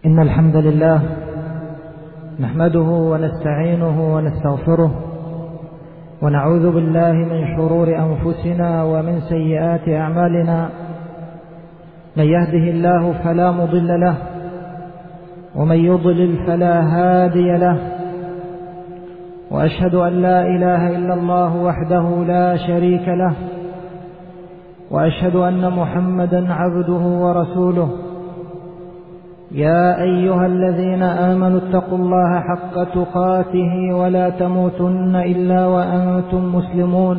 إن الحمد لله نحمده ونستعينه ونستغفره ونعوذ بالله من شرور أنفسنا ومن سيئات أعمالنا. من يهده الله فلا مضل له ومن يضلل فلا هادي له، وأشهد أن لا إله إلا الله وحده لا شريك له، وأشهد أن محمدا عبده ورسوله. يا أيها الذين آمنوا اتقوا الله حق تقاته ولا تموتن إلا وأنتم مسلمون.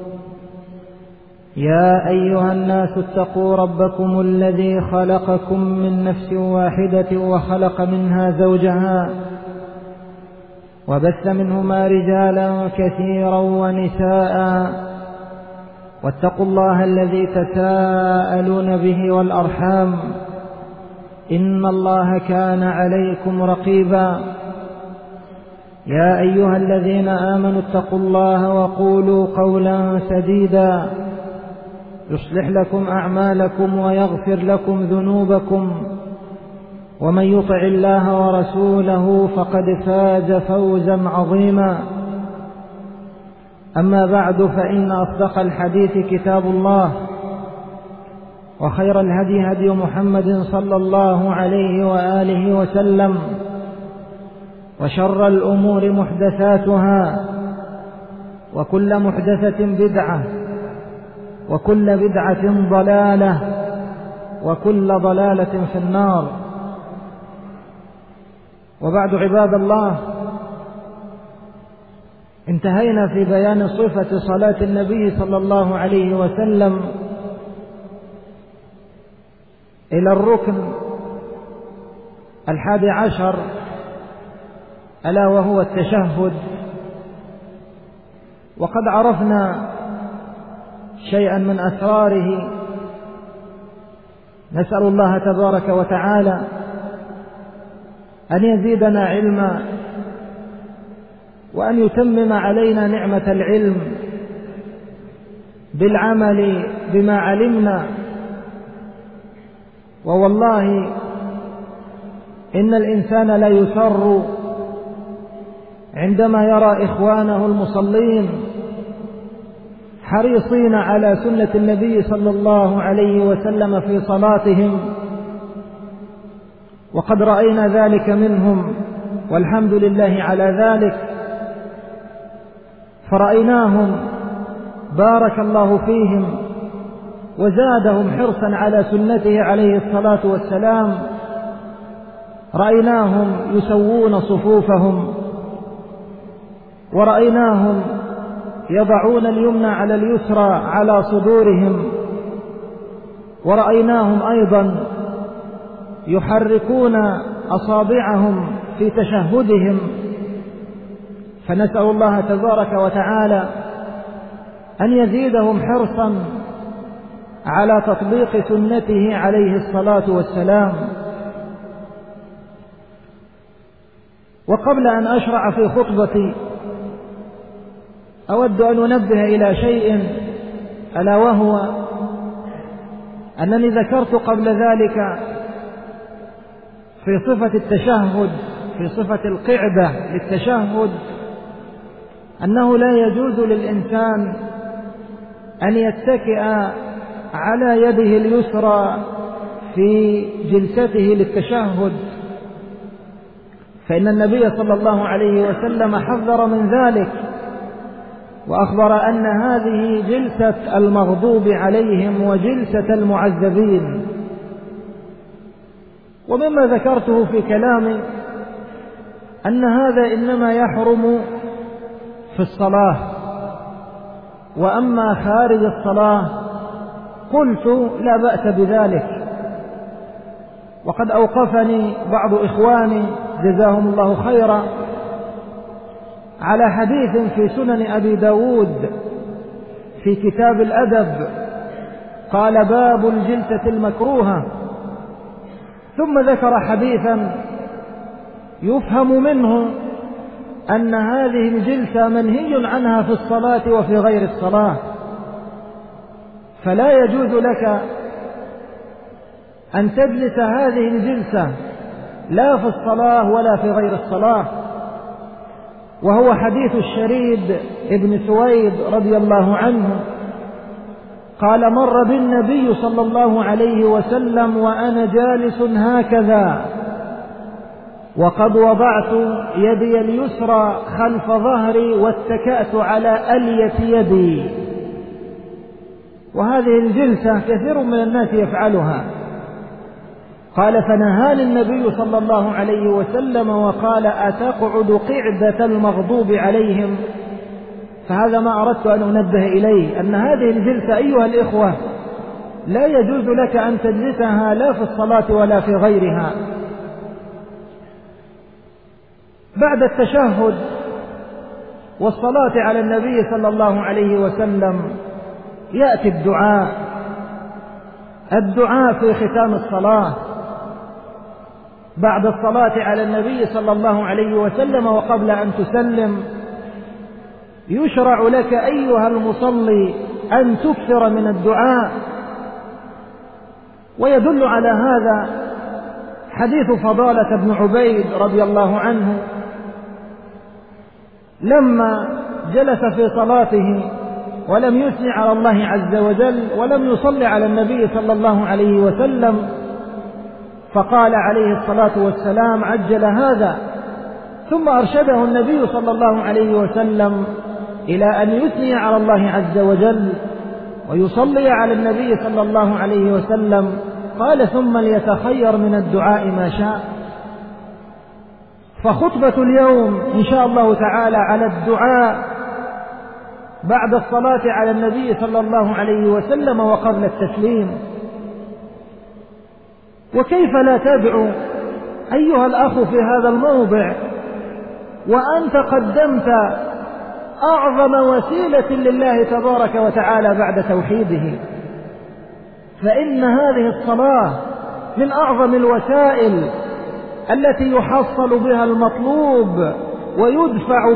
يا أيها الناس اتقوا ربكم الذي خلقكم من نفس واحدة وخلق منها زوجها وبث منهما رجالا كثيرا ونساء، واتقوا الله الذي تساءلون به والأرحام، إن الله كان عليكم رقيبا. يا أيها الذين آمنوا اتقوا الله وقولوا قولا سديدا يصلح لكم أعمالكم ويغفر لكم ذنوبكم، ومن يطع الله ورسوله فقد فاز فوزا عظيما. أما بعد، فإن أصدق الحديث كتاب الله، وخير الهدي هدي محمد صلى الله عليه وآله وسلم، وشر الأمور محدثاتها، وكل محدثة بدعة، وكل بدعة ضلالة، وكل ضلالة في النار. وبعد، عباد الله، انتهينا في بيان صفة صلاة النبي صلى الله عليه وسلم إلى الركن 11، ألا وهو التشهد. وقد عرفنا شيئا من أسراره، نسأل الله تبارك وتعالى أن يزيدنا علما، وأن يتمم علينا نعمة العلم بالعمل بما علمنا. ووالله إن الإنسان لا يسر عندما يرى إخوانه المصلين حريصين على سنة النبي صلى الله عليه وسلم في صلاتهم، وقد رأينا ذلك منهم والحمد لله على ذلك. فرأيناهم بارك الله فيهم وزادهم حرصا على سنته عليه الصلاة والسلام. رأيناهم يسوون صفوفهم، ورأيناهم يضعون اليمنى على اليسرى على صدورهم، ورأيناهم أيضا يحركون أصابعهم في تشهدهم. فنسأل الله تبارك وتعالى أن يزيدهم حرصا على تطبيق سنته عليه الصلاة والسلام. وقبل أن أشرع في خطبتي، أود أن أنبه إلى شيء، ألا وهو أنني ذكرت قبل ذلك في صفة التشهد، في صفة القعدة للتشهد، أنه لا يجوز للإنسان أن يتكئ على يده اليسرى في جلسته للتشهد، فإن النبي صلى الله عليه وسلم حذر من ذلك، وأخبر أن هذه جلسة المغضوب عليهم وجلسة المعذبين. ومما ذكرته في كلامي أن هذا إنما يحرم في الصلاة، وأما خارج الصلاة قلت لا بأس بذلك. وقد أوقفني بعض إخواني جزاهم الله خيرا على حديث في سنن أبي داود في كتاب الأدب، قال: باب الجلسة المكروهة، ثم ذكر حديثا يفهم منه أن هذه الجلسة منهي عنها في الصلاة وفي غير الصلاة، فلا يجوز لك أن تجلس هذه الجلسة لا في الصلاة ولا في غير الصلاة، وهو حديث الشريد ابن سويد رضي الله عنه قال: مر بالنبي صلى الله عليه وسلم وأنا جالس هكذا، وقد وضعت يدي اليسرى خلف ظهري واتكأت على ألية يدي. وهذه الجلسة كثير من الناس يفعلها. قال: فنهاني النبي صلى الله عليه وسلم وقال: أتقعد قعدة المغضوب عليهم؟ فهذا ما أردت أن أنبه إليه، أن هذه الجلسة أيها الإخوة لا يجوز لك أن تجلسها لا في الصلاة ولا في غيرها. بعد التشهد والصلاة على النبي صلى الله عليه وسلم يأتي الدعاء في ختام الصلاة بعد الصلاة على النبي صلى الله عليه وسلم وقبل أن تسلم. يشرع لك أيها المصلي أن تكثر من الدعاء، ويدل على هذا حديث فضالة بن عبيد رضي الله عنه لما جلس في صلاته ولم يثني على الله عز وجل ولم يصلي على النبي صلى الله عليه وسلم، فقال عليه الصلاة والسلام: عجل هذا. ثم أرشده النبي صلى الله عليه وسلم إلى أن يثني على الله عز وجل ويصلي على النبي صلى الله عليه وسلم. قال: ثم ليتخير من الدعاء ما شاء. فخطبة اليوم إن شاء الله تعالى على الدعاء بعد الصلاة على النبي صلى الله عليه وسلم وقبل التسليم. وكيف لا تدعو أيها الأخ في هذا الموضع وأنت قدمت أعظم وسيلة لله تبارك وتعالى بعد توحيده؟ فإن هذه الصلاة من أعظم الوسائل التي يحصل بها المطلوب ويدفع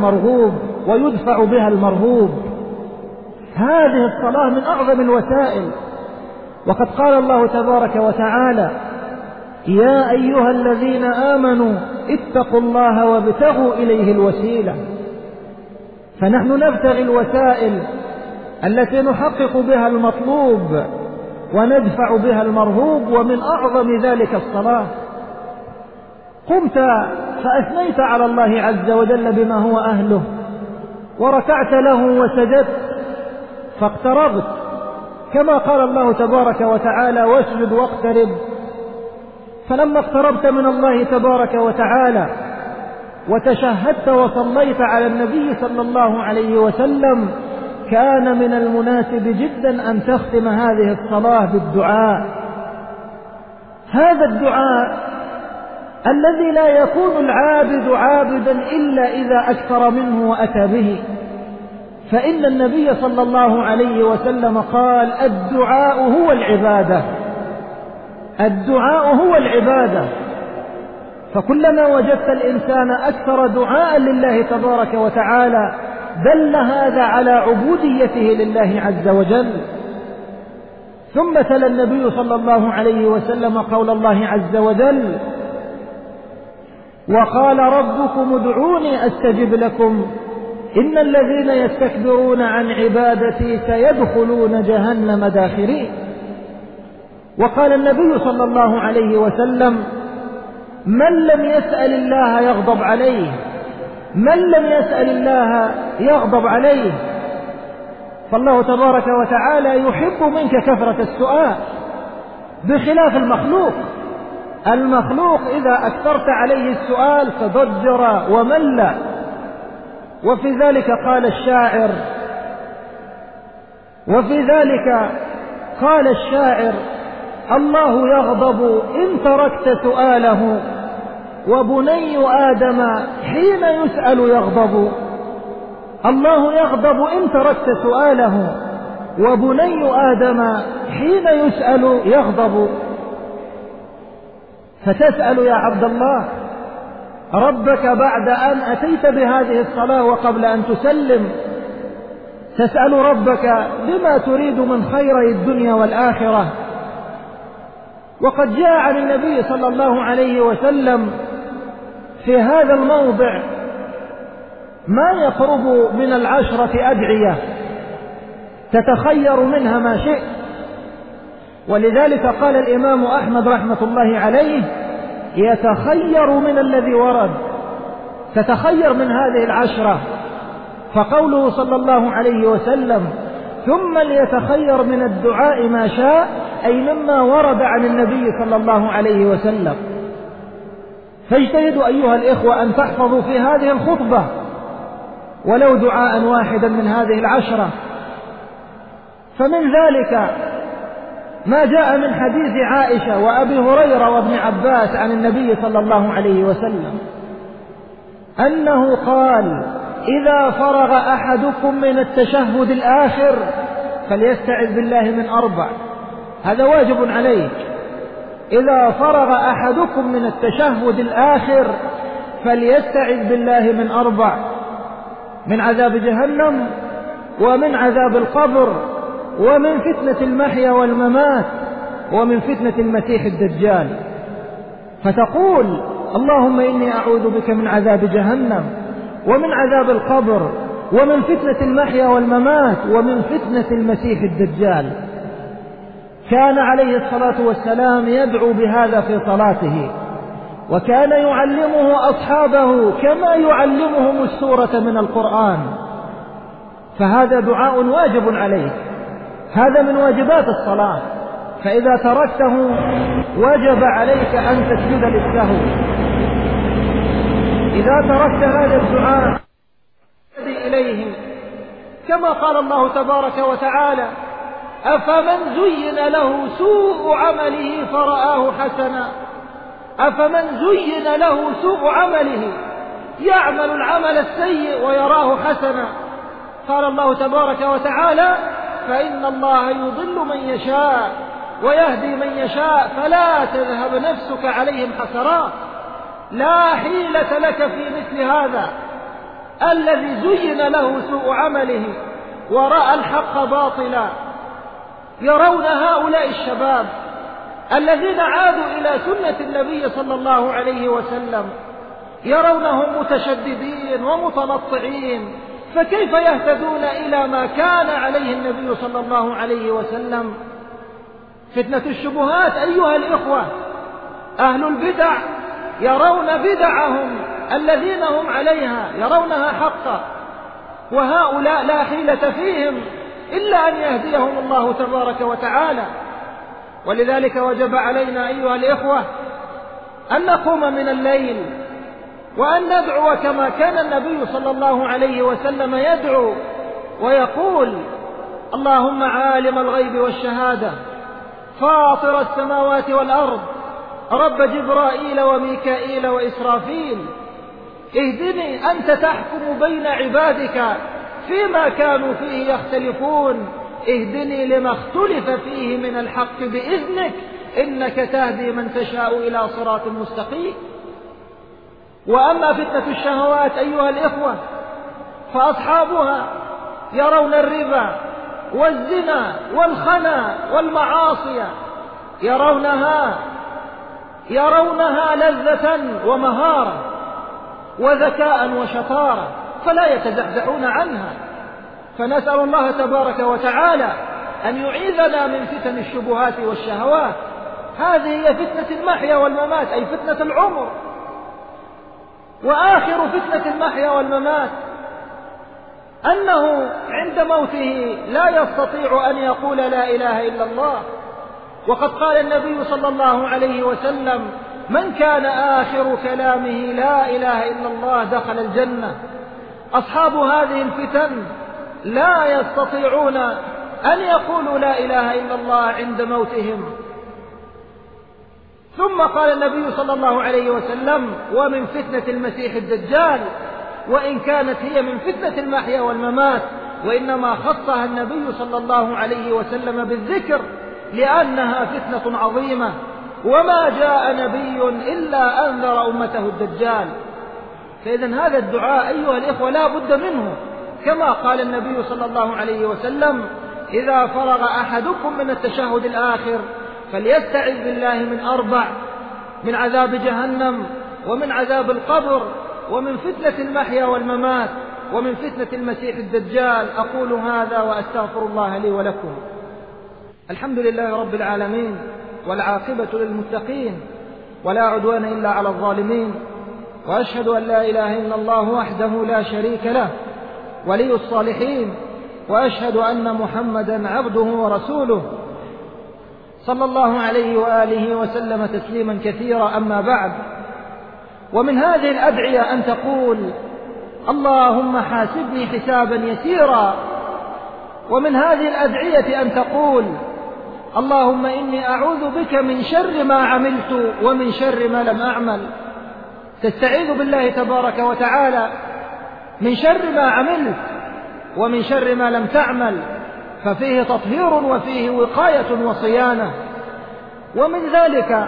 بها المرغوب. هذه الصلاة من أعظم الوسائل. وقد قال الله تبارك وتعالى: يا أيها الذين آمنوا اتقوا الله وابتغوا إليه الوسيلة. فنحن نبتغي الوسائل التي نحقق بها المطلوب وندفع بها المرهوب، ومن أعظم ذلك الصلاة. قمت فأثنيت على الله عز وجل بما هو أهله، وركعت له وسجدت فاقتربت، كما قال الله تبارك وتعالى: واسجد واقترب. فلما اقتربت من الله تبارك وتعالى وتشهدت وصليت على النبي صلى الله عليه وسلم، كان من المناسب جدا أن تختم هذه الصلاة بالدعاء. هذا الدعاء الذي لا يكون العابد عابدا إلا إذا أكثر منه وأتى به. فإن النبي صلى الله عليه وسلم قال: الدعاء هو العبادة. فكلما وجدت الإنسان أكثر دعاء لله تبارك وتعالى دل هذا على عبوديته لله عز وجل. ثم تلا النبي صلى الله عليه وسلم قول الله عز وجل: وقال ربكم ادعوني أستجب لكم إن الذين يستكبرون عن عبادتي سيدخلون جهنم داخرين. وقال النبي صلى الله عليه وسلم: من لم يسأل الله يغضب عليه. فالله تبارك وتعالى يحب منك كثرة السؤال، بخلاف المخلوق إذا أكثرت عليه السؤال تضجر ومل. وفي ذلك قال الشاعر: الله يغضب إن تركت سؤاله وبني آدم حين يسأل يغضب. الله يغضب إن تركت سؤاله وبني آدم حين يسأل يغضب. فتسأل يا عبد الله ربك بعد أن أتيت بهذه الصلاة وقبل أن تسلم، تسأل ربك بما تريد من خير الدنيا والآخرة. وقد جاء عن النبي صلى الله عليه وسلم في هذا الموضع ما يقرب من 10 أدعية تتخير منها ما شئت. ولذلك قال الإمام أحمد رحمة الله عليه: يتخير من الذي ورد، تتخير من هذه 10. فقوله صلى الله عليه وسلم: ثم ليتخير من الدعاء ما شاء، أي مما ورد عن النبي صلى الله عليه وسلم. فاجتهدوا أيها الإخوة أن تحفظوا في هذه الخطبة ولو دعاء واحدا من هذه 10. فمن ذلك ما جاء من حديث عائشة وأبي هريرة وابن عباس عن النبي صلى الله عليه وسلم أنه قال: إذا فرغ أحدكم من التشهد الآخر فليستعذ بالله من 4. هذا واجب عليك. إذا فرغ أحدكم من التشهد الآخر فليستعذ بالله من 4: من عذاب جهنم، ومن عذاب القبر، ومن فتنة المحيا والممات، ومن فتنة المسيح الدجال. فتقول: اللهم إني أعوذ بك من عذاب جهنم، ومن عذاب القبر، ومن فتنة المحيا والممات، ومن فتنة المسيح الدجال. كان عليه الصلاة والسلام يدعو بهذا في صلاته، وكان يعلمه أصحابه كما يعلمهم السورة من القرآن. فهذا دعاء واجب عليك، هذا من واجبات الصلاة. فإذا تركته وجب عليك أن تسجد للسهو. إذا تركت هذا الدعاء إليه كما قال الله تبارك وتعالى: أفمن زين له سوء عمله فرآه حسنا. أفمن زين له سوء عمله، يعمل العمل السيء ويراه حسنا. قال الله تبارك وتعالى: فإن الله يضل من يشاء ويهدي من يشاء فلا تذهب نفسك عليهم حسرات. لا حيلة لك في مثل هذا الذي زين له سوء عمله ورأى الحق باطلا. يرون هؤلاء الشباب الذين عادوا إلى سنة النبي صلى الله عليه وسلم، يرونهم متشددين ومتنطعين، فكيف يهتدون إلى ما كان عليه النبي صلى الله عليه وسلم؟ فتنة الشبهات أيها الإخوة، أهل البدع يرون بدعهم الذين هم عليها يرونها حقا، وهؤلاء لا حيلة فيهم إلا أن يهديهم الله تبارك وتعالى. ولذلك وجب علينا أيها الإخوة أن نقوم من الليل وأن ندعو كما كان النبي صلى الله عليه وسلم يدعو ويقول: اللهم عالم الغيب والشهادة فاطر السماوات والأرض رب جبرائيل وميكائيل وإسرافيل، اهدني أنت تحكم بين عبادك فيما كانوا فيه يختلفون، اهدني لما اختلف فيه من الحق بإذنك إنك تهدي من تشاء إلى صراط مستقيم. وأما فتنة الشهوات أيها الإخوة فأصحابها يرون الربا والزنا والخنا والمعاصي، يرونها لذة ومهارة وذكاء وشطارة، فلا يتزحزحون عنها. فنسأل الله تبارك وتعالى أن يعيذنا من فتن الشبهات والشهوات. هذه هي فتنة المحيا والممات، أي فتنة العمر. وآخر فتنة المحيا والممات أنه عند موته لا يستطيع أن يقول لا إله إلا الله. وقد قال النبي صلى الله عليه وسلم: من كان آخر كلامه لا إله إلا الله دخل الجنة. أصحاب هذه الفتن لا يستطيعون أن يقولوا لا إله إلا الله عند موتهم. ثم قال النبي صلى الله عليه وسلم: ومن فتنة المسيح الدجال، وإن كانت هي من فتنة المحيا والممات، وإنما خصها النبي صلى الله عليه وسلم بالذكر لأنها فتنة عظيمة، وما جاء نبي إلا أنذر أمته الدجال. فإذن هذا الدعاء أيها الإخوة لا بد منه، كما قال النبي صلى الله عليه وسلم: إذا فرغ أحدكم من التشهد الآخر فليستعذ بالله من 4: من عذاب جهنم، ومن عذاب القبر، ومن فتنة المحيا والممات، ومن فتنة المسيح الدجال. أقول هذا وأستغفر الله لي ولكم. الحمد لله رب العالمين، والعاقبة للمتقين، ولا عدوان إلا على الظالمين، وأشهد أن لا إله إلا الله وحده لا شريك له ولي الصالحين، وأشهد أن محمدا عبده ورسوله صلى الله عليه وآله وسلم تسليما كثيرا. أما بعد، ومن هذه الأدعية أن تقول: اللهم حاسبني حسابا يسيرا. ومن هذه الأدعية أن تقول: اللهم إني أعوذ بك من شر ما عملت ومن شر ما لم أعمل. تستعيذ بالله تبارك وتعالى من شر ما عملت ومن شر ما لم تعمل، ففيه تطهير وفيه وقاية وصيانة. ومن ذلك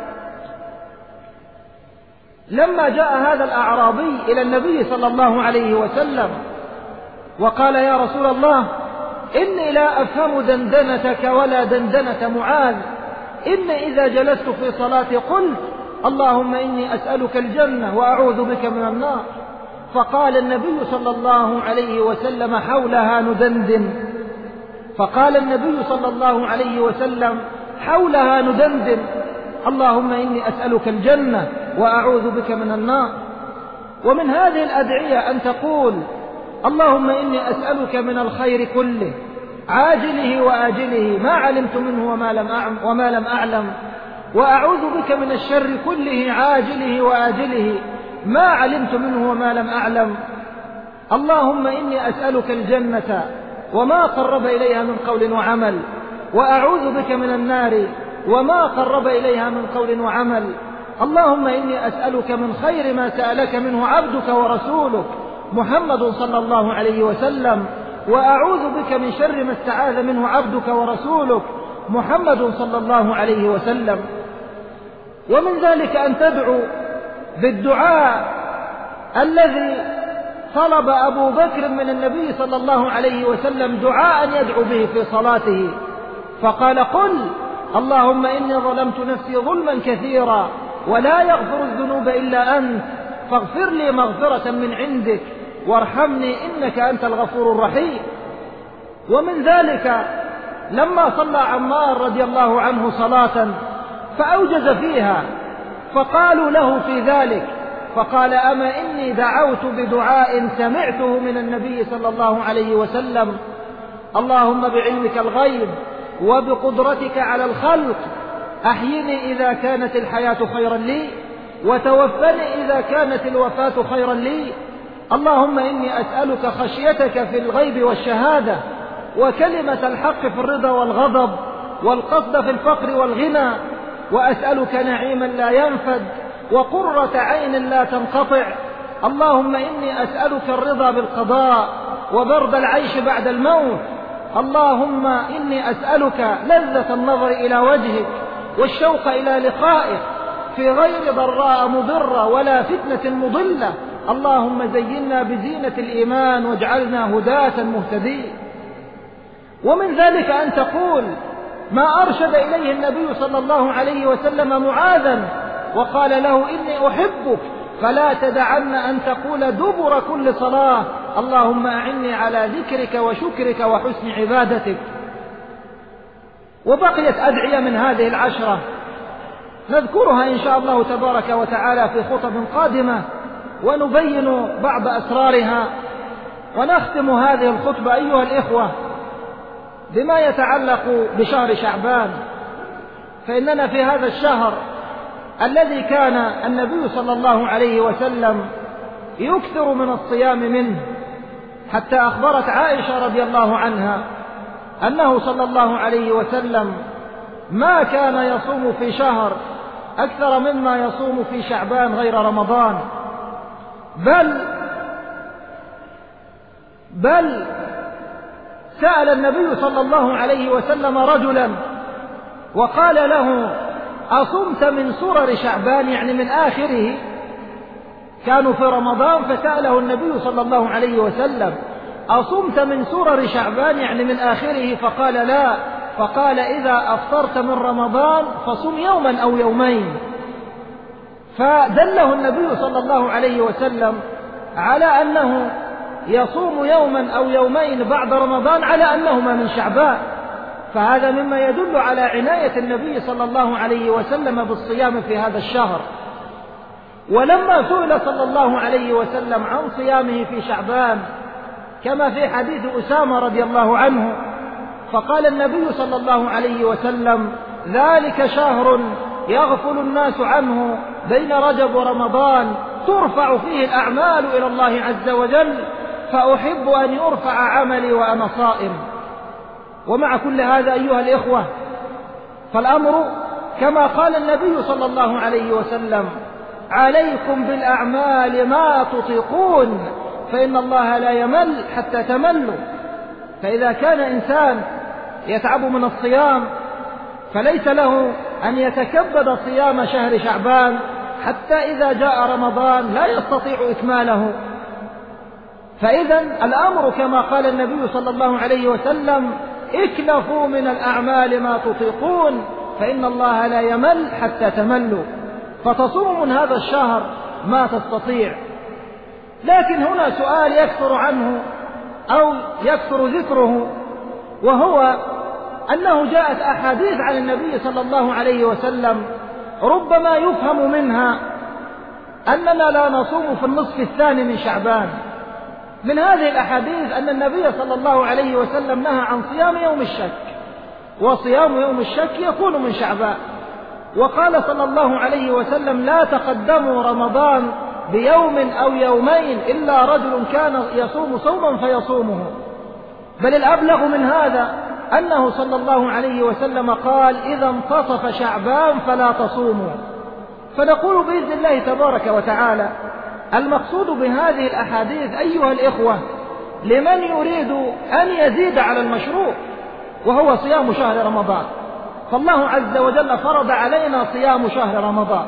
لما جاء هذا الأعرابي إلى النبي صلى الله عليه وسلم وقال: يا رسول الله، إني لا أفهم دندنتك ولا دندنة معاذ، إني إذا جلست في صلاتي قلت: اللهم إني أسألك الجنة وأعوذ بك من النار. فقال النبي صلى الله عليه وسلم: حولها ندندن. فقال النبي صلى الله عليه وسلم: حولها ندندن. اللهم إني أسألك الجنة وأعوذ بك من النار. ومن هذه الأدعية أن تقول: اللهم إني أسألك من الخير كله عاجله وآجله ما علمت منه وما لم أعلم، وأعوذ بك من الشر كله عاجله وآجله ما علمت منه وما لم أعلم. اللهم إني أسألك الجنة وما قرب إليها من قول وعمل، وأعوذ بك من النار وما قرب إليها من قول وعمل. اللهم إني أسألك من خير ما سألك منه عبدك ورسولك محمد صلى الله عليه وسلم، وأعوذ بك من شر ما استعاذ منه عبدك ورسولك محمد صلى الله عليه وسلم. ومن ذلك أن تدعو بالدعاء الذي طلب أبو بكر من النبي صلى الله عليه وسلم دعاء يدعو به في صلاته، فقال: قل: اللهم إني ظلمت نفسي ظلما كثيرا ولا يغفر الذنوب إلا أنت، فاغفر لي مغفرة من عندك وارحمني إنك أنت الغفور الرحيم. ومن ذلك لما صلى عمار رضي الله عنه صلاة فأوجز فيها، فقالوا له في ذلك، فقال: أما إني دعوت بدعاء سمعته من النبي صلى الله عليه وسلم: اللهم بعلمك الغيب وبقدرتك على الخلق أحيني إذا كانت الحياة خيرا لي، وتوفني إذا كانت الوفاة خيرا لي. اللهم إني أسألك خشيتك في الغيب والشهادة، وكلمة الحق في الرضا والغضب، والقصد في الفقر والغنى، وأسألك نعيما لا ينفد وقرة عين لا تنقطع. اللهم إني أسألك الرضا بالقضاء وبرد العيش بعد الموت. اللهم إني أسألك لذة النظر إلى وجهك والشوق إلى لقائك في غير ضراء مضرة ولا فتنة مضلة. اللهم زينا بزينة الإيمان واجعلنا هداة مهتدين. ومن ذلك أن تقول ما أرشد إليه النبي صلى الله عليه وسلم معاذا وقال له: إني أحبك فلا تدعن أن تقول دبر كل صلاة: اللهم أعني على ذكرك وشكرك وحسن عبادتك. وبقيت أدعية من هذه العشرة نذكرها إن شاء الله تبارك وتعالى في خطب قادمة، ونبين بعض أسرارها. ونختم هذه الخطبة أيها الإخوة بما يتعلق بشهر شعبان، فإننا في هذا الشهر الذي كان النبي صلى الله عليه وسلم يكثر من الصيام منه، حتى أخبرت عائشة رضي الله عنها أنه صلى الله عليه وسلم ما كان يصوم في شهر أكثر مما يصوم في شعبان غير رمضان، بل سأل النبي صلى الله عليه وسلم رجلا وقال له: أصمت من سرر شعبان؟ يعني من آخره. كانوا في رمضان فسأله النبي صلى الله عليه وسلم: أصمت من سرر شعبان؟ يعني من آخره. فقال: لا، فقال إذا أفطرت من رمضان فصم يوما أو يومين. فدله النبي صلى الله عليه وسلم على أنه يصوم يوما أو يومين بعد رمضان على أنهما من شعبان، فهذا مما يدل على عناية النبي صلى الله عليه وسلم بالصيام في هذا الشهر. ولما سئل صلى الله عليه وسلم عن صيامه في شعبان كما في حديث أسامة رضي الله عنه، فقال النبي صلى الله عليه وسلم: ذلك شهر يغفل الناس عنه بين رجب ورمضان ترفع فيه الأعمال إلى الله عز وجل، فأحب أن يرفع عملي وأنا صائم. ومع كل هذا أيها الإخوة، فالأمر كما قال النبي صلى الله عليه وسلم: عليكم بالأعمال ما تطيقون فإن الله لا يمل حتى تملوا. فإذا كان إنسان يتعب من الصيام فليس له أن يتكبد صيام شهر شعبان حتى إذا جاء رمضان لا يستطيع إكماله. فإذا الأمر كما قال النبي صلى الله عليه وسلم: اكلفوا من الأعمال ما تطيقون فإن الله لا يمل حتى تملوا. فتصوم من هذا الشهر ما تستطيع. لكن هنا سؤال يكثر عنه أو يكثر ذكره، وهو أنه جاءت أحاديث عن النبي صلى الله عليه وسلم ربما يفهم منها أننا لا نصوم في النصف الثاني من شعبان. من هذه الأحاديث أن النبي صلى الله عليه وسلم نهى عن صيام يوم الشك، وصيام يوم الشك يكون من شعبان. وقال صلى الله عليه وسلم: لا تقدموا رمضان بيوم أو يومين إلا رجل كان يصوم صوما فيصومه. بل الأبلغ من هذا أنه صلى الله عليه وسلم قال: إذا انتصف شعبان فلا تصوموا. فنقول بإذن الله تبارك وتعالى المقصود بهذه الأحاديث أيها الإخوة لمن يريد أن يزيد على المشروع، وهو صيام شهر رمضان. فالله عز وجل فرض علينا صيام شهر رمضان،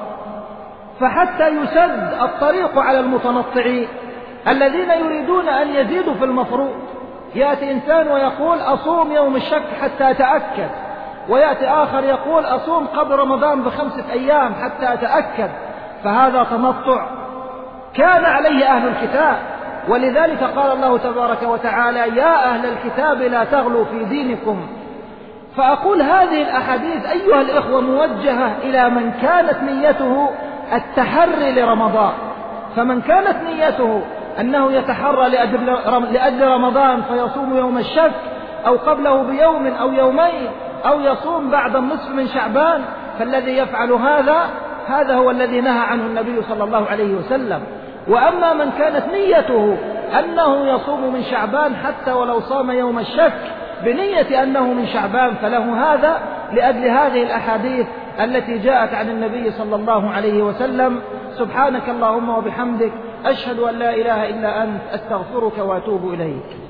فحتى يسد الطريق على المتنطعين الذين يريدون أن يزيدوا في المفروض. يأتي إنسان ويقول: أصوم يوم الشك حتى أتأكد، ويأتي آخر يقول: أصوم قبل رمضان ب5 أيام حتى أتأكد. فهذا تنطع كان عليه أهل الكتاب، ولذلك قال الله تبارك وتعالى: يا أهل الكتاب لا تغلوا في دينكم. فأقول هذه الأحاديث أيها الإخوة موجهة إلى من كانت نيته التحري لرمضان. فمن كانت نيته أنه يتحرى لأجل رمضان فيصوم يوم الشك أو قبله بيوم أو يومين أو يصوم بعد النصف من شعبان، فالذي يفعل هذا هو الذي نهى عنه النبي صلى الله عليه وسلم. وأما من كانت نيته أنه يصوم من شعبان حتى ولو صام يوم الشك بنية أنه من شعبان فله هذا لأجل هذه الأحاديث التي جاءت عن النبي صلى الله عليه وسلم. سبحانك اللهم وبحمدك، أشهد أن لا إله إلا أنت، أستغفرك وأتوب إليك.